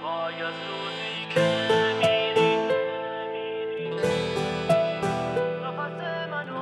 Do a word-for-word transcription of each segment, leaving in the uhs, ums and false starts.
وای از روزی که میری نفس منو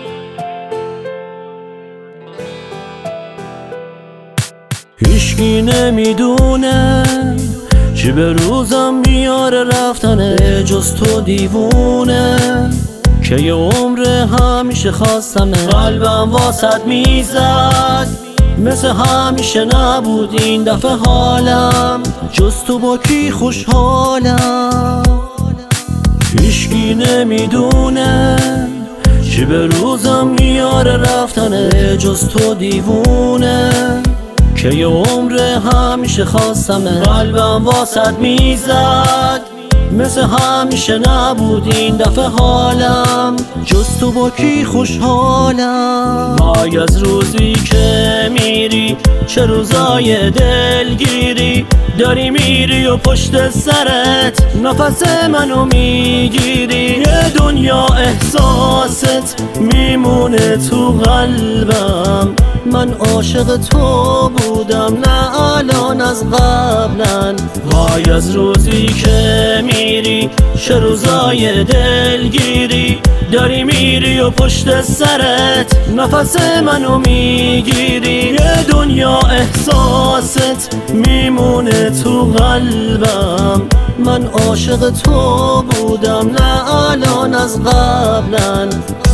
میگیری. هیچکی نمیدونه چی به روزم میاره رفتنه جز تو دیوونه، که یه عمر همیشه خواستم قلبم واسط میزد، مثل همیشه نبود این دفعه حالم، جز تو با کی خوشحالم. هیچکی نمیدونه چی به روزم میاره رفتنه جز تو دیوونه، که یه عمر همیشه خواستم قلبم واسط میزد، مثل همیشه نبود این دفعه حالم، جز تو با کی خوشحالم. وای از روزی که میری، چه روزای دلگیری، داری میری و پشت سرت نفس منو میگیری. یه دنیا احساست میمونه تو قلبم، من عاشق تو بودم نه الان از قبلن. وای از روزی که میری، چه روزای دلگیری، داری میری و پشت سرت نفس منو میگیری. یه دنیا احساست میمونه تو قلبم، من عاشق تو بودم نه الان از قبلن.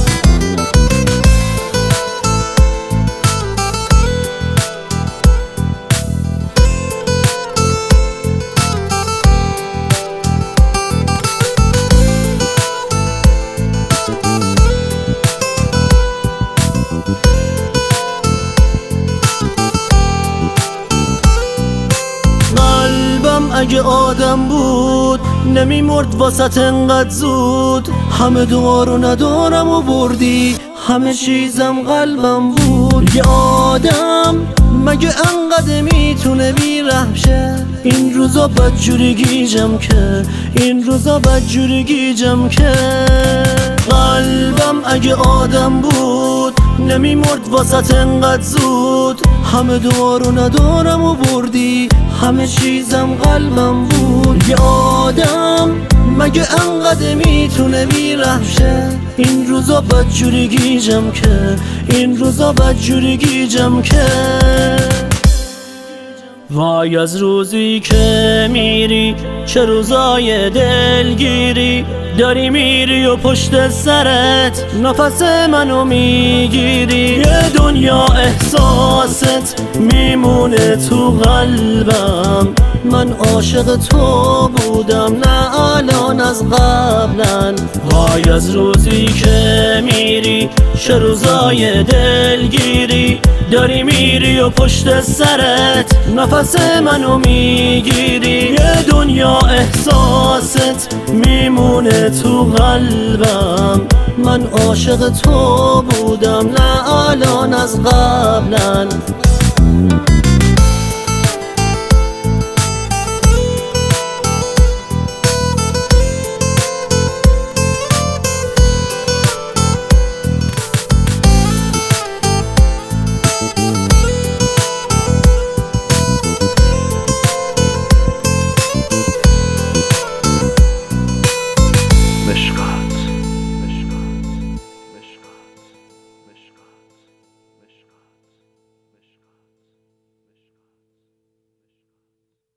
اگه آدم بود نمیمرد واسط انقدر زود، همه دعا رو ندارم و بردی، همه چیزم قلبم بود. یه آدم مگه انقدر میتونه بی‌رحم شه، این روزا بدجوری گیجم که، این روزا بدجوری گیجم که. قلبم اگه آدم بود نمیمرد واسط انقدر زود، همه دعا رو ندارم و بردی، همه چیزم قلبم بود. یه آدم مگه انقدر میتونه بی‌رحم شه، این روزا بدجوری گیجم که، این روزا بدجوری گیجم که. وای از روزی که میری، چه روزای دلگیری، داری میری و پشت سرت نفس منو میگیری. یه دنیا احساست میمونه تو قلبم، من عاشق تو بودم نه الان از قبلن. وای از روزی که میری، چه روزای دلگیری، داری میری و پشت سرت نفس منو میگیری. یه دنیا احساست میمونه تو قلبم، من عاشق تو بودم نه الان از قبلن.